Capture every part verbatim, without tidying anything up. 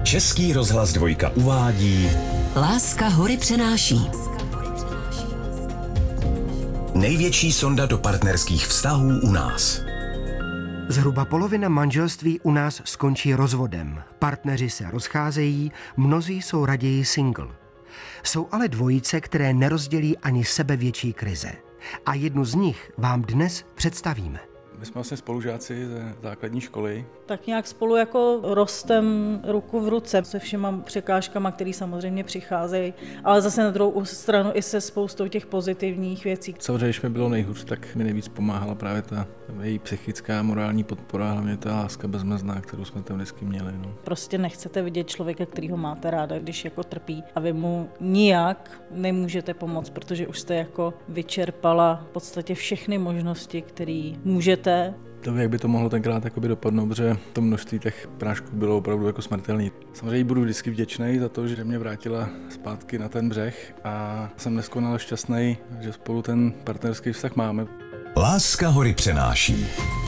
Český rozhlas dvojka uvádí Láska hory přenáší. Největší sonda do partnerských vztahů u nás. Zhruba polovina manželství u nás skončí rozvodem. Partneři se rozcházejí, mnozí jsou raději single. Jsou ale dvojice, které nerozdělí ani sebevětší krize. A jednu z nich vám dnes představíme. My jsme vlastně spolužáci ze základní školy. Tak nějak spolu jako rostem ruku v ruce se všema překážkama, které samozřejmě přicházejí, ale zase na druhou stranu i se spoustou těch pozitivních věcí. Samozřejmě, když mi bylo nejhůř, tak mi nejvíc pomáhala právě ta její psychická, morální podpora, hlavně ta láska bezmezná, kterou jsme tam vždycky měli. No. Prostě nechcete vidět člověka, kterýho máte ráda, když jako trpí a vy mu nijak nemůžete pomoct, protože už jste jako vyčerpala v podstatě všechny možnosti, které můžete. To, jak by to mohlo tenkrát dopadnout, protože to množství těch prášků bylo opravdu jako smrtelné. Samozřejmě budu vždycky vděčný za to, že mě vrátila zpátky na ten břeh a jsem neskonale šťastný, že spolu ten partnerský vztah máme. Láska hory přenáší.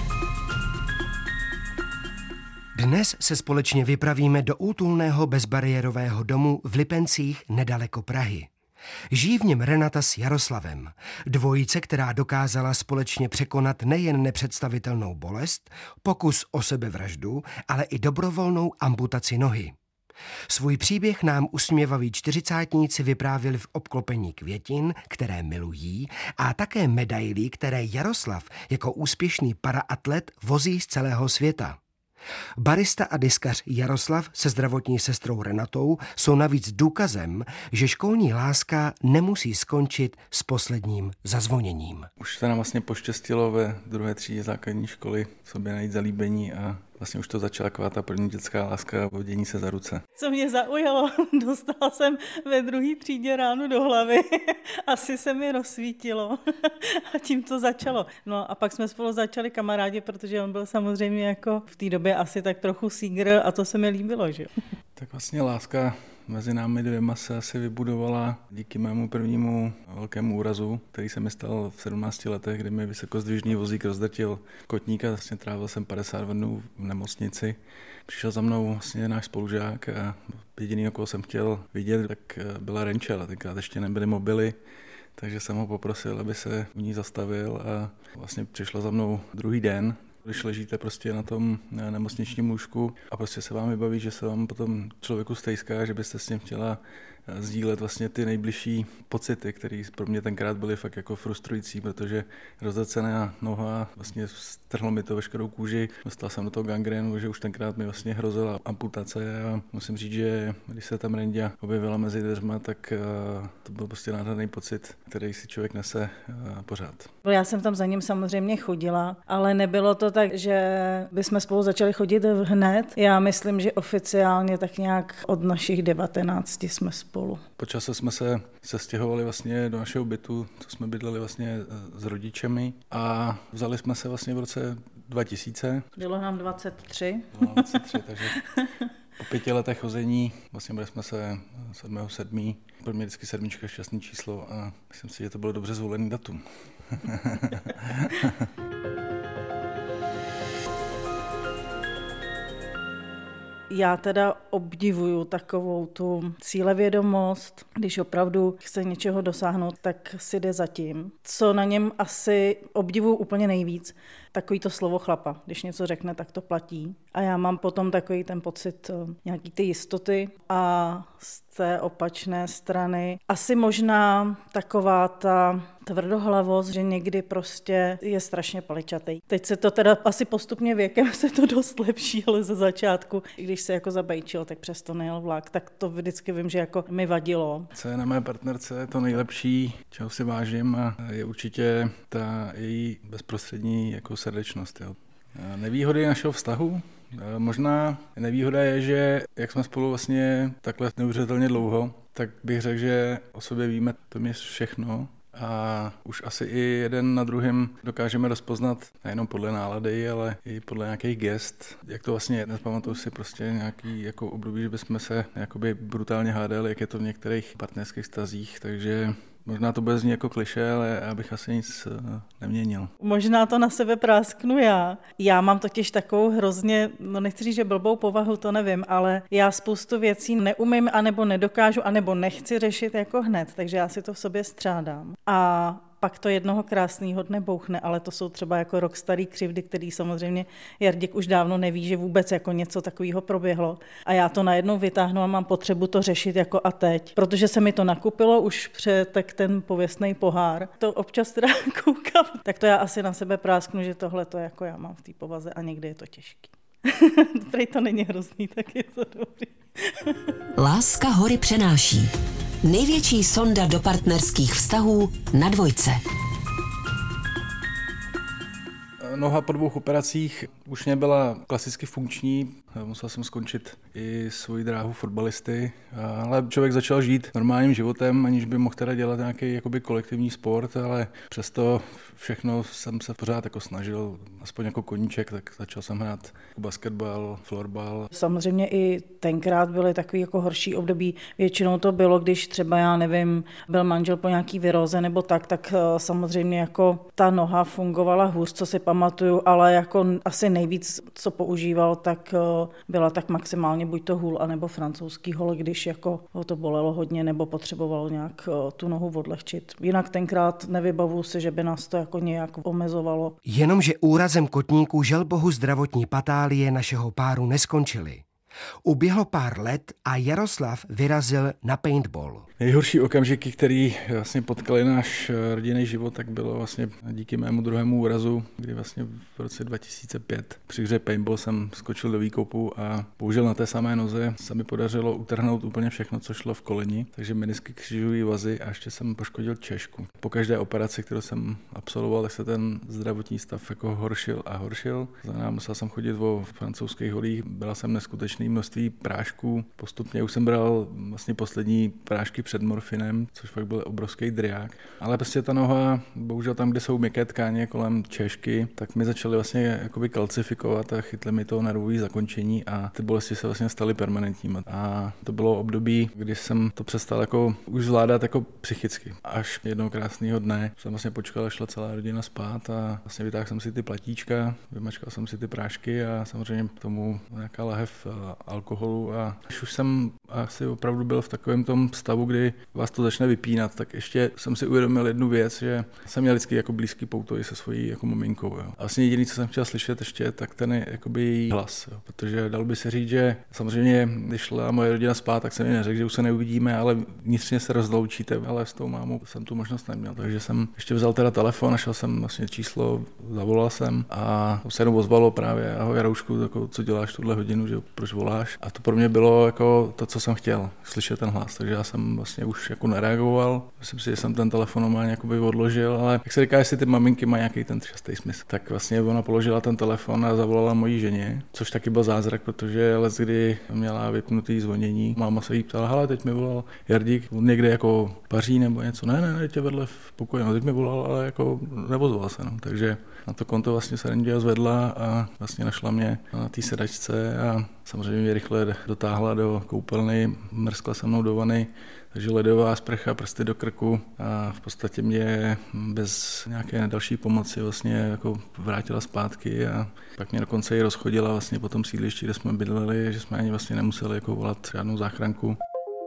Dnes se společně vypravíme do útulného bezbariérového domu v Lipencích nedaleko Prahy. Žijí v něm Renata s Jaroslavem, dvojice, která dokázala společně překonat nejen nepředstavitelnou bolest, pokus o sebevraždu, ale i dobrovolnou amputaci nohy. Svůj příběh nám usměvaví čtyřicátníci vyprávěli v obklopení květin, které milují, a také medailí, které Jaroslav jako úspěšný paraatlet vozí z celého světa. Barista a diskař Jaroslav se zdravotní sestrou Renatou jsou navíc důkazem, že školní láska nemusí skončit s posledním zazvoněním. Už se nám vlastně poštěstilo ve druhé třídě základní školy sobě najít zalíbení a vlastně už to začala taková ta první dětská láska, vodění se za ruce. Co mě zaujalo, dostala jsem ve druhé třídě ráno do hlavy, asi se mi rozsvítilo a tím to začalo. No a pak jsme spolu začali kamarádi, protože on byl samozřejmě jako v té době asi tak trochu sígr a to se mi líbilo, že jo. Tak vlastně láska mezi námi dvěma se asi vybudovala díky mému prvnímu velkému úrazu, který se mi stal v sedmnácti letech, kdy mi vysokozdvižný vozík rozdrtil kotník a vlastně trávil jsem padesát dnů v nemocnici. Přišel za mnou vlastně náš spolužák a jediný, koho jsem chtěl vidět, tak byla Renčel a tenkrát ještě nebyly mobily, takže jsem ho poprosil, aby se u ní zastavil a vlastně přišla za mnou druhý den. Když ležíte prostě na tom nemocničním lůžku a prostě se vám vybaví, že se vám potom člověku stejská, že byste s ním chtěla sdílet vlastně ty nejbližší pocity, které pro mě tenkrát byly fakt jako frustrující, protože rozdrcená noha, vlastně strhlo mi to veškerou kůži, dostal jsem do toho gangrénu, že už tenkrát mi vlastně hrozila amputace a musím říct, že když se tam Renďa objevila mezi dveřma, tak to byl prostě nádherný pocit, který si člověk nese pořád. Já jsem tam za ním samozřejmě chodila, ale nebylo to tak, že bychom spolu začali chodit hned. Já myslím, že oficiálně tak nějak od našich devatenácti jsme spolu. Po čase jsme se sestěhovali vlastně do našeho bytu, co jsme bydleli vlastně s rodičemi a vzali jsme se vlastně v roce dva tisíce. Bylo nám dvacet tři. Bylo dvacet tři, takže po pěti letech chození vlastně byli jsme se sedmého sedmý Pro mě vždycky sedmička šťastný číslo a myslím si, že to bylo dobře zvolený datum. Já teda obdivuju takovou tu cílevědomost, když opravdu chce něčeho dosáhnout, tak si jde za tím. Co na něm asi obdivuju úplně nejvíc, takový to slovo chlapa. Když něco řekne, tak to platí. A já mám potom takový ten pocit nějaký ty jistoty a z té opačné strany asi možná taková ta tvrdohlavost, že někdy prostě je strašně paličatý. Teď se to teda asi postupně věkem se to dost lepší, ale ze začátku, když se jako zabejčil, tak přesto nejel vlak, tak to vždycky vím, že jako mi vadilo. Co je na mé partnerce to nejlepší, čeho si vážím, a je určitě ta její bezprostřední jako srdečnost. Jo. Nevýhody našeho vztahu? Možná nevýhoda je, že jak jsme spolu vlastně takhle neuvěřitelně dlouho, tak bych řekl, že o sobě víme téměř všechno a už asi i jeden na druhém dokážeme rozpoznat nejenom podle nálady, ale i podle nějakých gest. Jak to vlastně je, nepamatuju si prostě nějaký jako období, že bychom se jakoby brutálně hádali, jak je to v některých partnerských vztazích, takže Možná to bude znít jako klišé, ale já bych asi nic neměnil. Možná to na sebe prásknu já. Já mám totiž takovou hrozně, no nechci říct, že blbou povahu, to nevím, ale já spoustu věcí neumím, anebo nedokážu, anebo nechci řešit jako hned, takže já si to v sobě střádám. A pak to jednoho krásného dne bouchne, ale to jsou třeba jako rok starý křivdy, který samozřejmě Jardik už dávno neví, že vůbec jako něco takového proběhlo. A já to najednou vytáhnu a mám potřebu to řešit jako a teď. Protože se mi to nakupilo už přetek ten pověstný pohár. To občas teda koukám. Tak to já asi na sebe prásknu, že tohle to jako já mám v té povaze a někdy je to těžký. Prej to není hrozný, tak je to dobrý. Láska hory přenáší. Největší sonda do partnerských vztahů na Dvojce. Noha po dvou operacích už nebyla klasicky funkční, musel jsem skončit i svoji dráhu fotbalisty, ale člověk začal žít normálním životem, aniž by mohl teda dělat nějaký jakoby kolektivní sport, ale přesto všechno jsem se pořád jako snažil, aspoň jako koníček, tak začal jsem hrát basketbal, florbal. Samozřejmě i tenkrát byly takový jako horší období, většinou to bylo, když třeba, já nevím, byl manžel po nějaký viróze nebo tak, tak samozřejmě jako ta noha fungovala hůř, co si pamatuju, ale jako asi nejvíc, co používal, tak byla tak maximálně buď to hůl, anebo francouzský hol, když jako ho to bolelo hodně nebo potřebovalo nějak tu nohu odlehčit. Jinak tenkrát nevybavuju si, že by nás to jako nějak omezovalo. Jenomže úrazem kotníků žel bohu zdravotní patálie našeho páru neskončily. Uběhlo pár let a Jaroslav vyrazil na paintball. Nejhorší okamžiky, který vlastně potkali náš rodinný život, tak bylo vlastně díky mému druhému úrazu, kdy vlastně v roce dva tisíce pět při hře paintball jsem skočil do výkopu a bohužel na té samé noze se mi podařilo utrhnout úplně všechno, co šlo v koleni, takže menisky, křížové vazy a ještě jsem poškodil češku. Po každé operaci, kterou jsem absolvoval, tak se ten zdravotní stav jako horšil a horšil. Znamená, musel jsem chodit o francouzských holích, byla jsem neskutečný množství prášků. Postupně už jsem bral vlastně poslední prášky před morfinem, což fakt byl obrovský driák. Ale prostě ta noha, bohužel tam, kde jsou měkké tkáně kolem češky, tak mi začaly vlastně jakoby kalcifikovat a chytly mi to nervové zakončení a ty bolesti se vlastně staly permanentními. A to bylo období, kdy jsem to přestal jako už zvládat jako psychicky. Až jednoho krásného dne jsem vlastně počkal, až šla celá rodina spát a vlastně vytáhl jsem si ty platíčka, vymačkal jsem si ty prášky a samozřejmě k tomu nějaká lahev alkoholu a když už jsem asi opravdu byl v takovém tom stavu, kdy vás to začne vypínat, tak ještě jsem si uvědomil jednu věc, že jsem měl vždycky jako blízký poutoj se svojí jako maminkou. Jo. A vlastně jediný, co jsem chtěl slyšet ještě, tak ten je jakoby její hlas, jo. Protože dalo by se říct, že samozřejmě, když šla moje rodina spát, tak jsem mi neřekl, že už se neuvidíme, ale vnitřně se rozloučíte, ale s tou mámou jsem tu možnost neměl. Takže jsem ještě vzal teda telefon, našel jsem vlastně číslo, zavolal jsem a to se jenom ozvalo právě, ahoj Jaroušku, jako, co děláš tuhle hodinu, že proč voláš? A to pro mě bylo jako to, co jsem chtěl, slyšet ten hlas, takže já jsem vlastně už jako nereagoval. Myslím si, že jsem ten telefon normálně jakoby odložil, ale jak se říká, jestli ty maminky mají nějaký ten šestý smysl, tak vlastně ona položila ten telefon a zavolala mojí ženě, což taky byl zázrak, protože les, kdy měla vypnutý zvonění, máma se jí ptala, hele, teď mi volal Jardík, někde jako paří nebo něco, ne, ne, ne, tě vedle v pokoji, no teď mi volal, ale jako nevozval se, no. Takže na to konto vlastně se Rendia zvedla a vlastně našla mě na té sedačce a samozřejmě mě rychle dotáhla do koupelny, mrskla se mnou do vany, takže ledová sprcha, prsty do krku a v podstatě mě bez nějaké další pomoci vlastně jako vrátila zpátky a pak mě dokonce i rozchodila vlastně po tom sídlišti, kde jsme bydleli, že jsme ani vlastně nemuseli jako volat žádnou záchranku.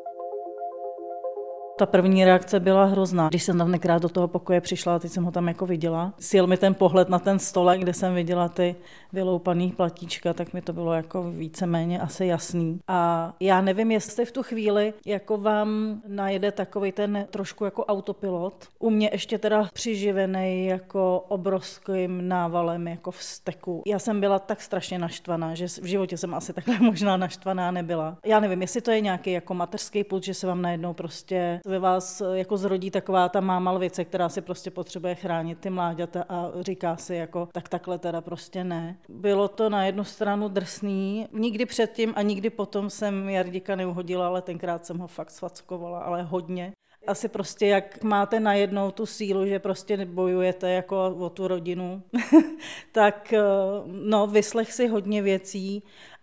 Ta první reakce byla hrozná. Když jsem tam tenkrát do toho pokoje přišla, teď jsem ho tam jako viděla. Sjel mi ten pohled na ten stolek, kde jsem viděla ty vyloupaný platíčka, tak mi to bylo jako víceméně asi jasný. A já nevím, jestli v tu chvíli jako vám najede takový ten trošku jako autopilot. U mě ještě teda přiživený jako obrovským návalem jako vzteku. Já jsem byla tak strašně naštvaná, že v životě jsem asi takhle možná naštvaná nebyla. Já nevím, jestli to je nějaký jako mateřský pud, že se vám najednou prostě ve vás jako zrodí taková ta máma lvice, která si prostě potřebuje chránit ty mláďata a říká si jako tak takhle teda prostě ne. Bylo to na jednu stranu drsný. Nikdy předtím a nikdy potom jsem Jardíka neuhodila, ale tenkrát jsem ho fakt svackovala, ale hodně. Asi prostě jak máte najednou tu sílu, že prostě bojujete jako o tu rodinu, tak no, vyslech si hodně věcí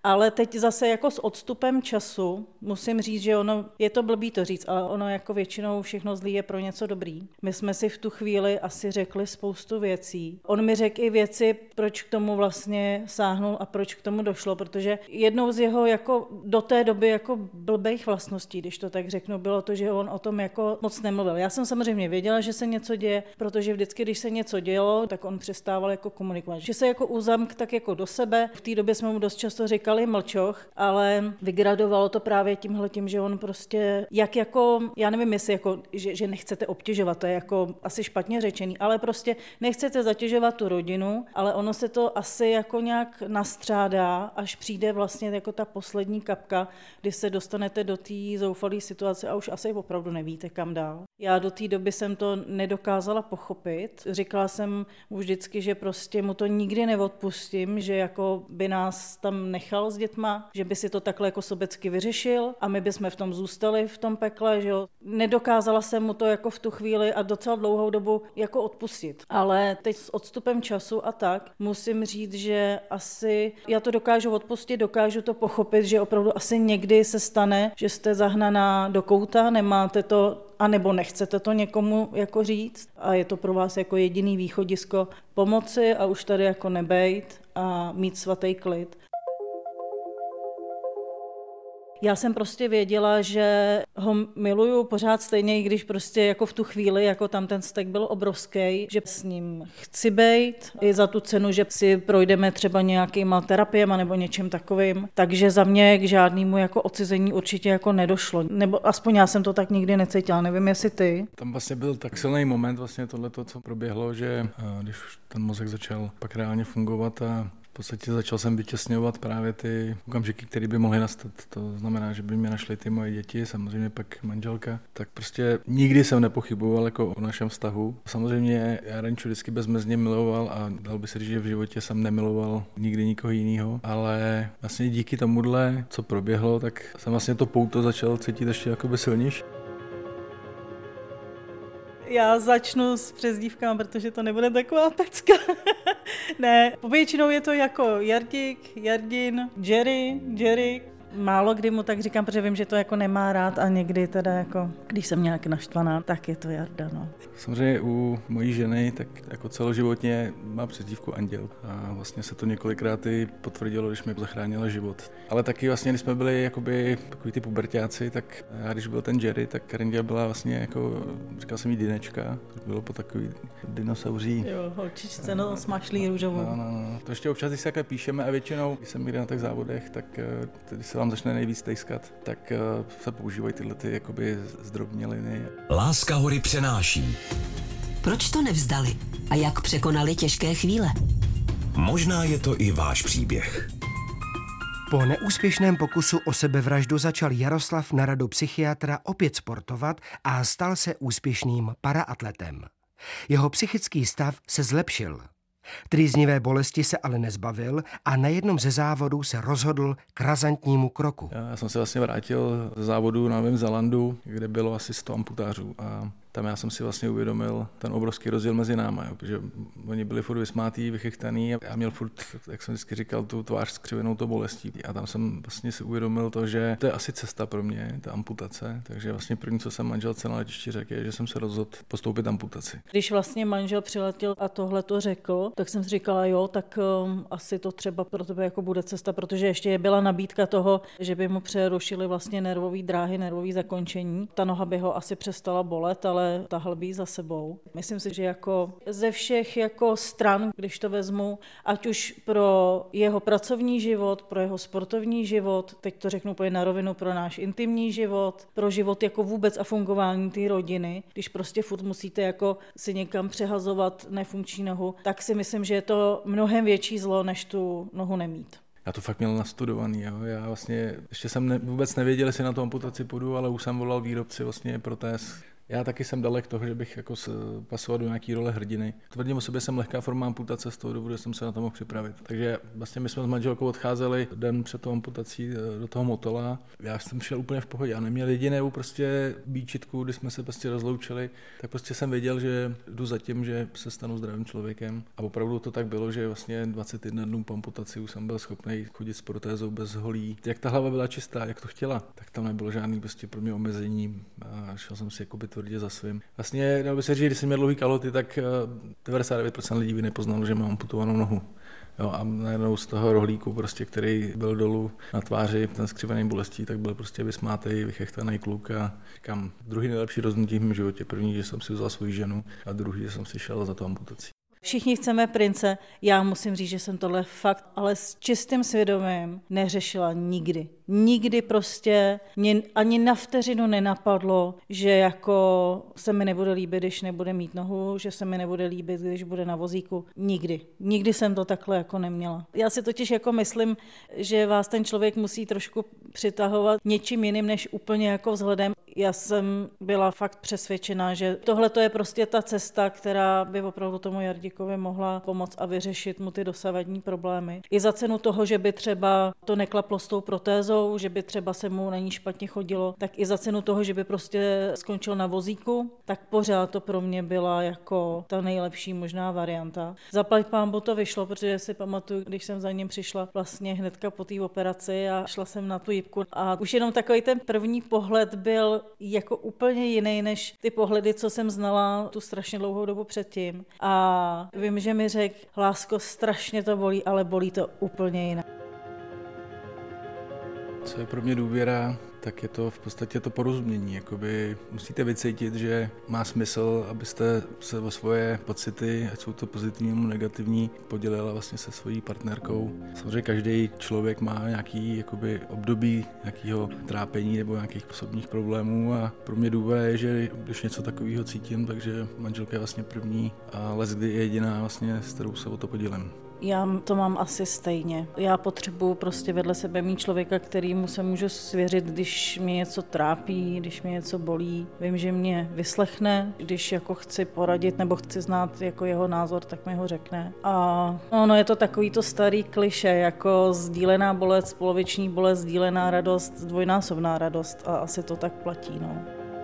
Ale teď zase jako s odstupem času musím říct, že ono, je to blbý to říct, ale ono jako většinou všechno zlý je pro něco dobrý. My jsme si v tu chvíli asi řekli spoustu věcí. On mi řekl i věci, proč k tomu vlastně sáhnul a proč k tomu došlo, protože jednou z jeho jako do té doby jako blbejch vlastností, když to tak řeknu, bylo to, že on o tom jako moc nemluvil. Já jsem samozřejmě věděla, že se něco děje, protože vždycky, když se něco dělo, tak on přestával jako komunikovat. Že se jako uzamk tak jako do sebe. V té době jsme mu dost často říkali mlčoch, ale vygradovalo to právě tímhletím, že on prostě, jak jako, já nevím, jestli jako, že, že nechcete obtěžovat, to je jako asi špatně řečený, ale prostě nechcete zatěžovat tu rodinu, ale ono se to asi jako nějak nastřádá, až přijde vlastně jako ta poslední kapka, kdy se dostanete do té zoufalé situace a už asi opravdu nevíte, kam dál. Já do té doby jsem to nedokázala pochopit. Říkala jsem mu vždycky, že prostě mu to nikdy neodpustím, že jako by nás tam nechal s dětma, že by si to takhle jako sobecky vyřešil a my bychom v tom zůstali v tom pekle, že jo. Nedokázala jsem mu to jako v tu chvíli a docela dlouhou dobu jako odpustit. Ale teď s odstupem času a tak musím říct, že asi já to dokážu odpustit, dokážu to pochopit, že opravdu asi někdy se stane, že jste zahnaná do kouta, nemáte to a nebo nechcete to někomu jako říct a je to pro vás jako jediný východisko pomoci a už tady jako nebejt a mít svatý klid. Já jsem prostě věděla, že ho miluju pořád stejně, i když prostě jako v tu chvíli, jako tam ten vztek byl obrovský, že s ním chci bejt i za tu cenu, že si projdeme třeba nějakýma terapiema nebo něčím takovým. Takže za mě k žádnému jako odcizení určitě jako nedošlo. Nebo aspoň já jsem to tak nikdy necítila, nevím, jestli ty. Tam vlastně byl tak silný moment vlastně tohleto, co proběhlo, že když už ten mozek začal pak reálně fungovat a v podstatě začal jsem vytěsňovat právě ty okamžiky, které by mohly nastat. To znamená, že by mě našly ty moje děti, samozřejmě pak manželka. Tak prostě nikdy jsem nepochyboval jako o našem vztahu. Samozřejmě já Renču vždycky bezmezně miloval a dal by se říct, že v životě jsem nemiloval nikdy nikoho jiného. Ale vlastně díky tomuhle, co proběhlo, tak jsem vlastně to pouto začal cítit ještě jakoby silnější. Já začnu s přezdívkami, protože to nebude taková pecka. Ne, povětšinou je to jako Jardík, Jardin, Jerry, Jerry. Málo kdy mu tak říkám, protože vím, že to jako nemá rád a někdy teda jako, když jsem nějak naštvaná, tak je to Jarda, no. Samozřejmě u mojí ženy, tak jako celoživotně má přezdívku Anděl a vlastně se to několikrát i potvrdilo, když mi zachránila život. Ale taky vlastně, když jsme byli jakoby takový ty puberťáci, tak já když byl ten Jerry, tak Rendia byla vlastně jako, říkal jsem jí Dinečka, to bylo po takový dinosauří. Jo, holčičce, no, smašlý růžovou. No, no, no. To ještě občas, když se takhle píšeme a většinou, když jsem někde na těch závodech, tak tedy se vám začne nejvíc tejskat, tak se používají tyhle ty jakoby zdrobněliny. Láska hory přenáší. Proč to nevzdali a jak překonali těžké chvíle? Možná je to i váš příběh. Po neúspěšném pokusu o sebevraždu začal Jaroslav na radu psychiatra opět sportovat a stal se úspěšným paraatletem. Jeho psychický stav se zlepšil. Trýznivé bolesti se ale nezbavil a na jednom ze závodů se rozhodl k razantnímu kroku. Já jsem se vlastně vrátil ze závodu na Novém Zélandu, kde bylo asi sto amputářů a tam já jsem si vlastně uvědomil ten obrovský rozdíl mezi náma, jo, protože oni byli furt vysmátý, vychychtaný a já měl furt, jak jsem vždycky říkal, tu tvář skřivenou to bolestí. A tam jsem vlastně si uvědomil to, že to je asi cesta pro mě, ta amputace. Takže vlastně první, co jsem manželce na letišti řekl, je, že jsem se rozhodl postoupit amputaci. Když vlastně manžel přiletěl a tohle to řekl, tak jsem si říkala, jo, tak um, asi to třeba pro tebe jako bude cesta, protože ještě byla nabídka toho, že by mu přerušili vlastně nervové dráhy, nervové zakončení. Ta noha by ho asi přestala bolet, ale tahal by za sebou. Myslím si, že jako ze všech jako stran, když to vezmu, ať už pro jeho pracovní život, pro jeho sportovní život, teď to řeknu úplně na rovinu, pro náš intimní život, pro život jako vůbec a fungování té rodiny, když prostě furt musíte jako si někam přehazovat nefunkční nohu, tak si myslím, že je to mnohem větší zlo, než tu nohu nemít. Já to fakt měl nastudovaný, jo. Já vlastně ještě jsem ne, vůbec nevěděl, jestli na tu amputaci půjdu, ale už jsem volal výrobci vlastně protéz, Já taky jsem dalek toho, že bych jako pasoval do nějaký role hrdiny. Tvrdím o sobě, jsem lehká forma amputace, z toho důvodu jsem se na to mohl připravit. Takže vlastně my jsme s manželkou odcházeli den před tou amputací do toho Motola. Já jsem šel úplně v pohodě. Já neměl jedinou prostě výčitku, když jsme se prostě rozloučili, tak prostě jsem věděl, že jdu za tím, že se stanu zdravým člověkem. A opravdu to tak bylo, že vlastně dvacet jedna dnů po amputaci už jsem byl schopný chodit s protézou bez holí. Jak ta hlava byla čistá, jak to chtěla, tak tam nebylo žádný prostě pro mě omezení a šel jsem si jakoby tvrdě za svým. Vlastně, dalo by se říct, když jsem měl dlouhý kaloty, tak devadesát devět procent lidí by nepoznalo, že mám amputovanou nohu. Jo, a najednou z toho rohlíku, prostě, který byl dolů na tváři, ten skřivený bolestí, tak byl prostě vysmátej, vychechtaný kluk a říkám, druhý nejlepší rozhodnutí v mém životě. První, že jsem si vzal svou ženu a druhý, že jsem si šel za tu amputací. Všichni chceme prince, já musím říct, že jsem tohle fakt, ale s čistým svědomím neřešila nikdy. Nikdy prostě mě ani na vteřinu nenapadlo, že jako se mi nebude líbit, když nebude mít nohu, že se mi nebude líbit, když bude na vozíku. Nikdy. Nikdy jsem to takhle jako neměla. Já si totiž jako myslím, že vás ten člověk musí trošku přitahovat něčím jiným, než úplně jako vzhledem. Já jsem byla fakt přesvědčená, že tohle to je prostě ta cesta, která by opravdu tomu Jardíkovi mohla pomoct a vyřešit mu ty dosavadní problémy. I za cenu toho, že by třeba to neklaplo s tou protézou, že by třeba se mu na ní špatně chodilo, tak i za cenu toho, že by prostě skončil na vozíku, tak pořád to pro mě byla jako ta nejlepší možná varianta. Zaplať pánbu to vyšlo, protože si pamatuju, když jsem za ním přišla vlastně hnedka po té operaci a šla jsem na tu jipku a už jenom takový ten první pohled byl jako úplně jiný než ty pohledy, co jsem znala tu strašně dlouhou dobu předtím. A vím, že mi řekl, lásko, strašně to bolí, ale bolí to úplně jinak. Co je pro mě důvěra, tak je to v podstatě to porozumění. Jakoby musíte vycítit, že má smysl, abyste se o svoje pocity, ať jsou to pozitivní nebo negativní, podělila vlastně se svojí partnerkou. Samozřejmě každý člověk má nějaký jakoby období nějakého trápení nebo nějakých osobních problémů a pro mě důvěra je, že když něco takového cítím, takže manželka je vlastně první a leckdy je jediná vlastně, s kterou se o to podělím. Já to mám asi stejně. Já potřebuji prostě vedle sebe mít člověka, kterýmu se můžu svěřit, když mě něco trápí, když mě něco bolí. Vím, že mě vyslechne, když jako chci poradit nebo chci znát jako jeho názor, tak mi ho řekne. A ono je to takový to starý klišé, jako sdílená bolest, poloviční bolest, sdílená radost, dvojnásobná radost a asi to tak platí, no.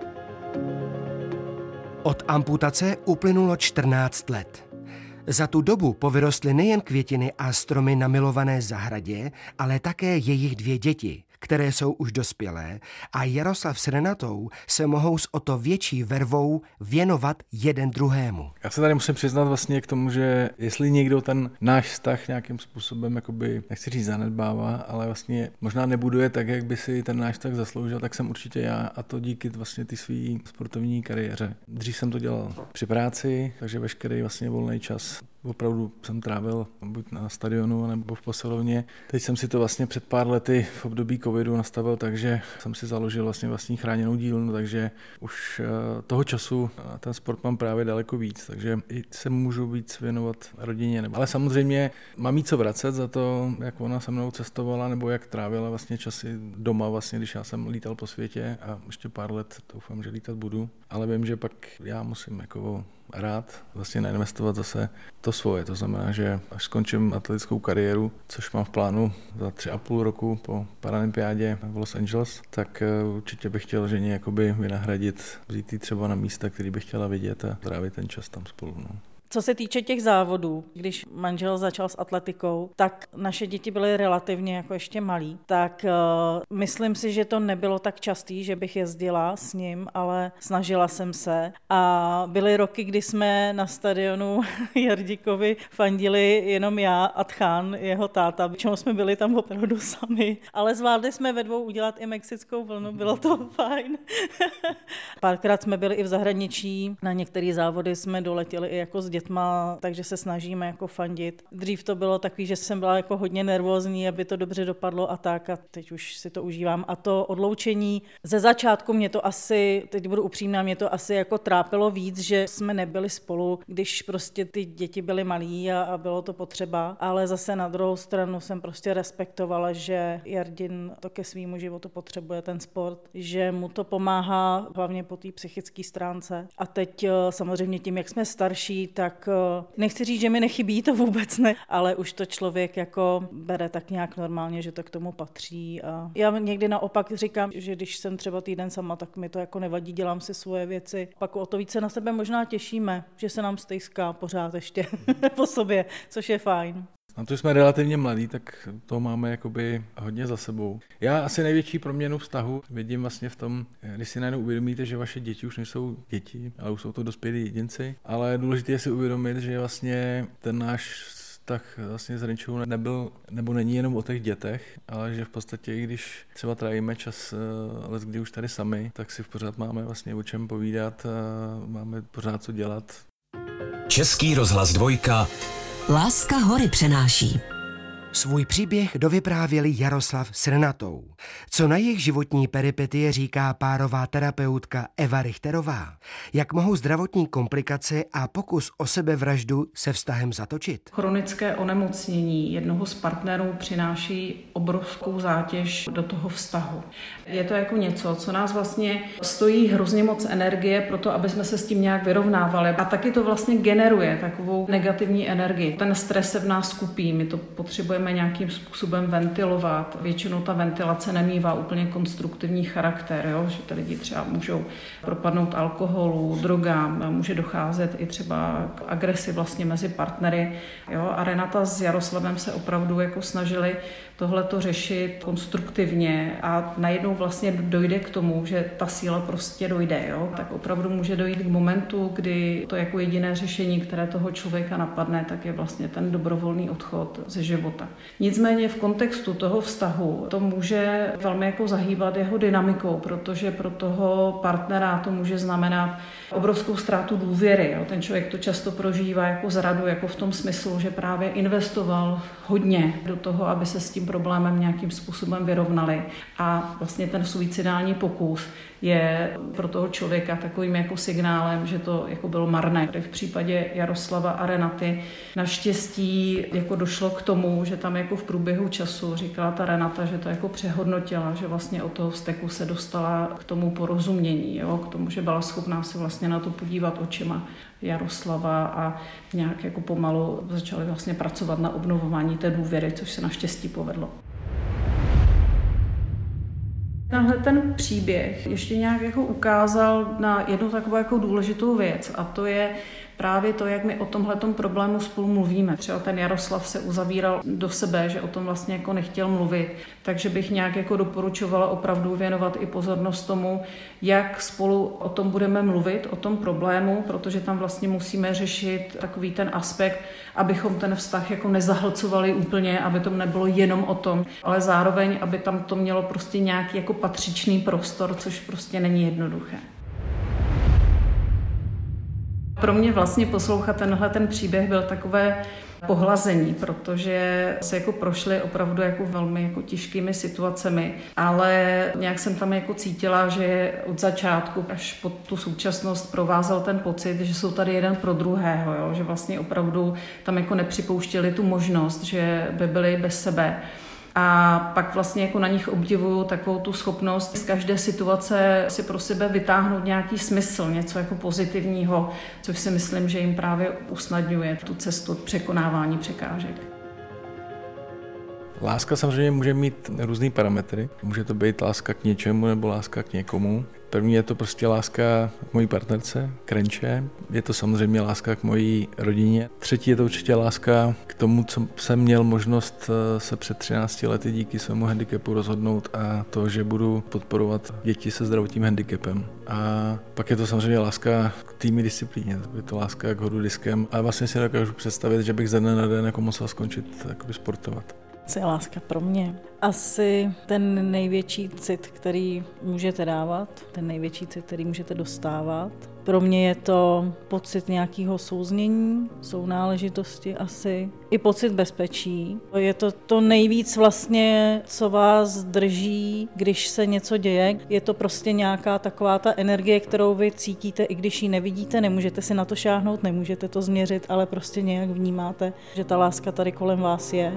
Od amputace uplynulo čtrnáct let. Za tu dobu povyrostly nejen květiny a stromy na milované zahradě, ale také jejich dvě děti, které jsou už dospělé a Jaroslav s Renatou se mohou s o to větší vervou věnovat jeden druhému. Já se tady musím přiznat vlastně k tomu, že jestli někdo ten náš vztah nějakým způsobem, jakoby, nechci říct zanedbává, ale vlastně možná nebuduje tak, jak by si ten náš vztah zasloužil, tak jsem určitě já a to díky vlastně ty své sportovní kariéře. Dřív jsem to dělal při práci, takže veškerý vlastně volný čas opravdu jsem trávil buď na stadionu nebo v posilovně. Teď jsem si to vlastně před pár lety v období covidu nastavil tak, že jsem si založil vlastně vlastní chráněnou dílnu, takže už toho času na ten sport mám právě daleko víc, takže i se můžu víc věnovat rodině. Ale samozřejmě mám jí co vracet za to, jak ona se mnou cestovala nebo jak trávila vlastně časy doma, vlastně, když já jsem lítal po světě a ještě pár let doufám, že lítat budu. Ale vím, že pak já musím jako rád vlastně nainvestovat zase to svoje. To znamená, že až skončím atletickou kariéru, což mám v plánu za tři a půl roku po paralympiádě v Los Angeles, tak určitě bych chtěl ženě jakoby vynahradit, vzít jí třeba na místa, který bych chtěla vidět a trávit ten čas tam spolu. No. Co se týče těch závodů, když manžel začal s atletikou, tak naše děti byly relativně jako ještě malí, tak uh, myslím si, že to nebylo tak častý, že bych jezdila s ním, ale snažila jsem se a byly roky, kdy jsme na stadionu Jardíkovi fandili jenom já a Tchán, jeho táta, čemu jsme byli tam opravdu sami, ale zvládli jsme ve dvou udělat i mexickou vlnu, bylo to fajn. Párkrát jsme byli i v zahraničí, na některé závody jsme doletěli i jako s dětmi, dětma, takže se snažíme jako fandit. Dřív to bylo takový, že jsem byla jako hodně nervózní, aby to dobře dopadlo a tak a teď už si to užívám. A to odloučení, ze začátku mě to asi, teď budu upřímná, mě to asi jako trápilo víc, že jsme nebyli spolu, když prostě ty děti byly malí a, a bylo to potřeba, ale zase na druhou stranu jsem prostě respektovala, že Jardin to ke svýmu životu potřebuje ten sport, že mu to pomáhá hlavně po té psychické stránce. A teď samozřejmě tím, jak jsme starší, tak nechci říct, že mi nechybí, to vůbec ne, ale už to člověk jako bere tak nějak normálně, že to k tomu patří. A já někdy naopak říkám, že když jsem třeba týden sama, tak mi to jako nevadí, dělám si svoje věci. Pak o to více na sebe možná těšíme, že se nám stejská pořád ještě po sobě, což je fajn. Na to, že jsme relativně mladí, tak to máme jakoby hodně za sebou. Já asi největší proměnu vztahu vidím vlastně v tom, když si najednou uvědomíte, že vaše děti už nejsou děti, ale už jsou to dospělí jedinci. Ale důležité je si uvědomit, že vlastně ten náš vztah vlastně s Renčou nebyl, nebo není jenom o těch dětech, ale že v podstatě, i když třeba trávíme čas let, kdy už tady sami, tak si v pořád máme vlastně o čem povídat, máme pořád co dělat. Český rozhlas dvojka. Láska hory přenáší. Svůj příběh dovyprávěli Jaroslav s Renatou. Co na jejich životní peripetie říká párová terapeutka Eva Richterová? Jak mohou zdravotní komplikace a pokus o sebevraždu se vztahem zatočit? Chronické onemocnění jednoho z partnerů přináší obrovskou zátěž do toho vztahu. Je to jako něco, co nás vlastně stojí hrozně moc energie pro to, aby jsme se s tím nějak vyrovnávali. A taky to vlastně generuje takovou negativní energii. Ten stres se v nás skupí, my to potřebujeme nějakým způsobem ventilovat. Většinou ta ventilace nemívá úplně konstruktivní charakter, jo? Že ty lidi třeba můžou propadnout alkoholu, drogám, může docházet i třeba k agresi vlastně mezi partnery. Jo? A Renata s Jaroslavem se opravdu jako snažili tohleto řešit konstruktivně a najednou vlastně dojde k tomu, že ta síla prostě dojde. Jo? Tak opravdu může dojít k momentu, kdy to jako jediné řešení, které toho člověka napadne, tak je vlastně ten dobrovolný odchod ze života. Nicméně v kontextu toho vztahu to může velmi jako zahýbat jeho dynamikou, protože pro toho partnera to může znamenat obrovskou ztrátu důvěry. Jo? Ten člověk to často prožívá jako zradu, jako v tom smyslu, že právě investoval hodně do toho, aby se s tím problémem nějakým způsobem vyrovnali. A vlastně ten suicidální pokus je pro toho člověka takovým jako signálem, že to jako bylo marné. V případě Jaroslava a Renaty naštěstí jako došlo k tomu, že tam jako v průběhu času říkala ta Renata, že to jako přehodnotila, že vlastně od toho vzteku se dostala k tomu porozumění, jo? K tomu, že byla schopná se vlastně na to podívat očima Jaroslava a nějak jako pomalu začali vlastně pracovat na obnovování té důvěry, což se naštěstí povedlo. Tenhle ten příběh ještě nějak jako ukázal na jednu takovou jako důležitou věc a to je právě to, jak my o tomhletom problému spolu mluvíme. Třeba ten Jaroslav se uzavíral do sebe, že o tom vlastně jako nechtěl mluvit, takže bych nějak jako doporučovala opravdu věnovat i pozornost tomu, jak spolu o tom budeme mluvit, o tom problému, protože tam vlastně musíme řešit takový ten aspekt, abychom ten vztah jako nezahlcovali úplně, aby to nebylo jenom o tom, ale zároveň, aby tam to mělo prostě nějaký jako patřičný prostor, což prostě není jednoduché. Pro mě vlastně poslouchat tenhle ten příběh byl takové pohlazení, protože se jako prošly opravdu jako velmi jako těžkými situacemi, ale nějak jsem tam jako cítila, že od začátku až po tu současnost provázel ten pocit, že jsou tady jeden pro druhého, jo? Že vlastně opravdu tam jako nepřipouštěli tu možnost, že by byli bez sebe. A pak vlastně jako na nich obdivuju takovou tu schopnost z každé situace si pro sebe vytáhnout nějaký smysl, něco jako pozitivního, což si myslím, že jim právě usnadňuje tu cestu překonávání překážek. Láska samozřejmě může mít různý parametry. Může to být láska k něčemu nebo láska k někomu. První je to prostě láska k mojí partnerce, k Renče. Je to samozřejmě láska k mojí rodině. Třetí je to určitě láska k tomu, co jsem měl možnost se před třinácti lety díky svému handicapu rozhodnout a to, že budu podporovat děti se zdravotním handicapem. A pak je to samozřejmě láska k týmní disciplíně. Je to láska k hodu diskem. A vlastně si dokážu představit, že bych ze dne na den jako musel skončit sportovat. Co je láska pro mě? Asi ten největší cit, který můžete dávat, ten největší cit, který můžete dostávat. Pro mě je to pocit nějakého souznění, sounáležitosti asi, i pocit bezpečí. Je to to nejvíc vlastně, co vás drží, když se něco děje. Je to prostě nějaká taková ta energie, kterou vy cítíte, i když ji nevidíte, nemůžete si na to šáhnout, nemůžete to změřit, ale prostě nějak vnímáte, že ta láska tady kolem vás je.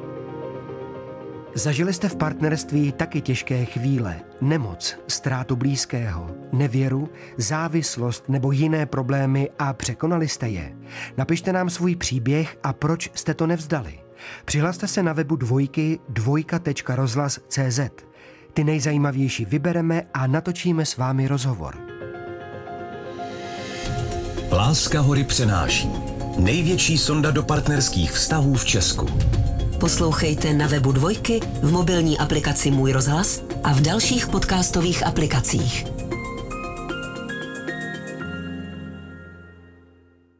Zažili jste v partnerství taky těžké chvíle, nemoc, ztrátu blízkého, nevěru, závislost nebo jiné problémy a překonali jste je? Napište nám svůj příběh a proč jste to nevzdali. Přihlaste se na webu dvojky dvojka tečka rozhlas tečka cé zet. Ty nejzajímavější vybereme a natočíme s vámi rozhovor. Láska hory přenáší. Největší sonda do partnerských vztahů v Česku. Poslouchejte na webu Dvojky, v mobilní aplikaci Můj rozhlas a v dalších podcastových aplikacích.